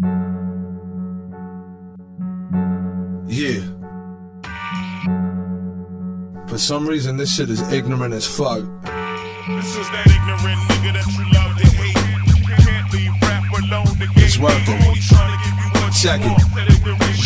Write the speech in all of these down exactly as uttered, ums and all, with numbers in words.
Yeah. For some reason, this shit is ignorant as fuck. This is that ignorant nigga that you love to hate. You can't leave rap alone to It's working. Check it.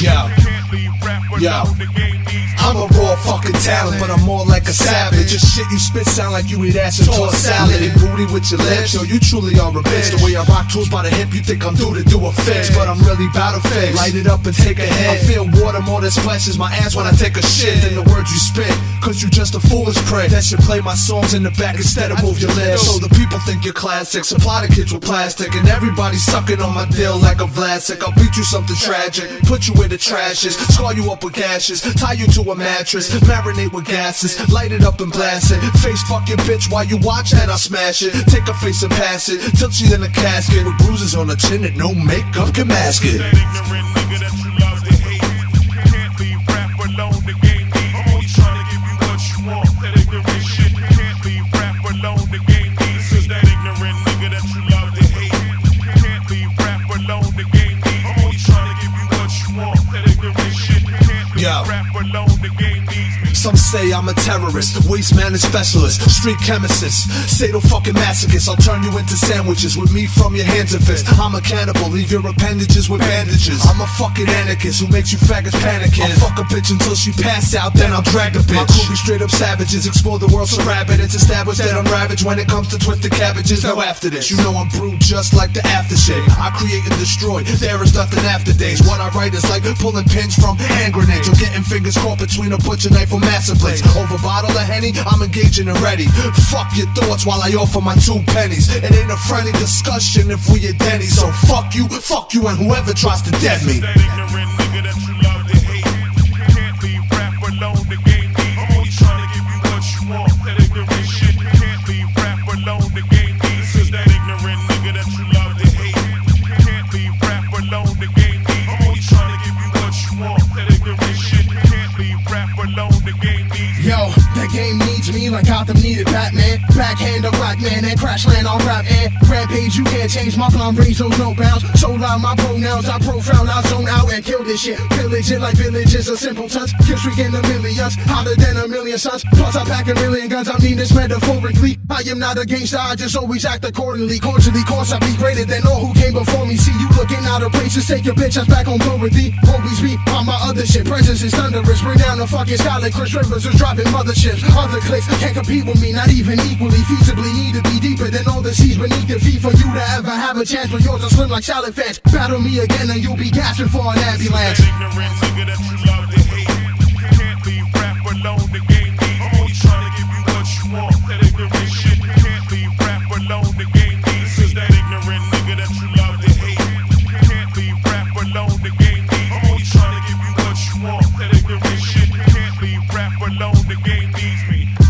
Yo. Yo. I'm a raw fucking talent, but I'm more like a savage. The shit you spit sound like you eat ass and toss salad. Licking booty with your lips, yo, you truly are a bitch. The way I rock tools by the hip, you think I'm due to do a fix, but I'm really bout to fix. Light it up and take a hit. I feel water more than splashes my ass when I take a shit than the words you spit, cause you just a foolish prick that should play my songs in the back instead of move your lips. So the people think you're classic, supply the kids with plastic, and everybody sucking on my deal like a Vlasic. I'll beat you something tragic, put you where the trash is, scar you up with gashes, tie you to a mattress, marinate with gases, light it up and blast it. Face fuck your bitch while you watch and I smash it. Take her face and pass it, tilt she in a casket with bruises on her chin and no makeup can mask it. That ignorant nigga that you love to hate. You can't leave rap alone to gain these. I'm only trying to give you what you want. That ignorant shit. You can't leave rap alone to gain these. This is that ignorant nigga that you love to hate. You can't leave rap alone to gain these. I'm only trying to give you what you want. That ignorant shit. You can't leave Yo. rap alone to gain these. Some say I'm a terrorist, waste management specialist, street chemicist, fatal fucking masochist. I'll turn you into sandwiches with meat from your hands and fists. I'm a cannibal, leave your appendages with bandages. I'm a fucking anarchist who makes you faggots panicking. I'll fuck a bitch until she pass out, then I'll drag the bitch. My crew be straight up savages, explore the world so rabid. It's established that I'm ravaged when it comes to twisted cabbages. Now after this, you know I'm brewed just like the aftershave. I create and destroy, there is nothing after days. What I write is like pulling pins from hand grenades, or getting fingers caught between a butcher knife or massive plates. Over bottle of Henny, I'm engaging and ready. Fuck your thoughts while I offer my two pennies. It ain't a friendly discussion if we at Denny. So fuck you, fuck you, and whoever tries to dead me. That ignorant nigga that you love to hate. You can't leave rap alone to gain these. I'm only trying to give you what you want. That ignorant shit. You can't leave rap alone to gain these. This is that ignorant nigga that you love to hate. You can't leave rap alone to gain these. I'm only trying to give you what you want. That ignorant shit. You can't leave rap alone to gain these. Yo, that game needs me like Gotham needed Batman. Backhand a black man and crash land on rap and rampage. You can't change my plan, raise those no bounds. So loud my pronouns, I profound, I zone out and kill this shit. Pillage it like villages of simple touch. Kill streak in the millions, hotter than a million suns. Plus I pack a million guns, I mean this metaphorically. I am not a gangster, I just always act accordingly. Cordially, cause I be greater than all who came before me. See you looking out of places, take your bitch ass back on board with thee. Always be on my other shit, presence is thunderous. Bring down the fucking sky like Chris Rivers is driving motherships. Other clicks can't compete with me, not even equally. Feasibly need to be deeper than all the seas beneath the feet for you to ever have a chance. But yours are slim like salad fans. Battle me again and you'll be gasping for an ambulance. That ignorant nigga that you love to hate. You can't leave rap alone to gain these. I'm only trying to give you what you want. That ignorant shit. You can't leave rap alone to gain these. This is that ignorant nigga that you love to hate. You can't leave rap alone to gain these. I'm only trying to give you what you want. That ignorant shit. You can't leave rap alone to gain these. Me.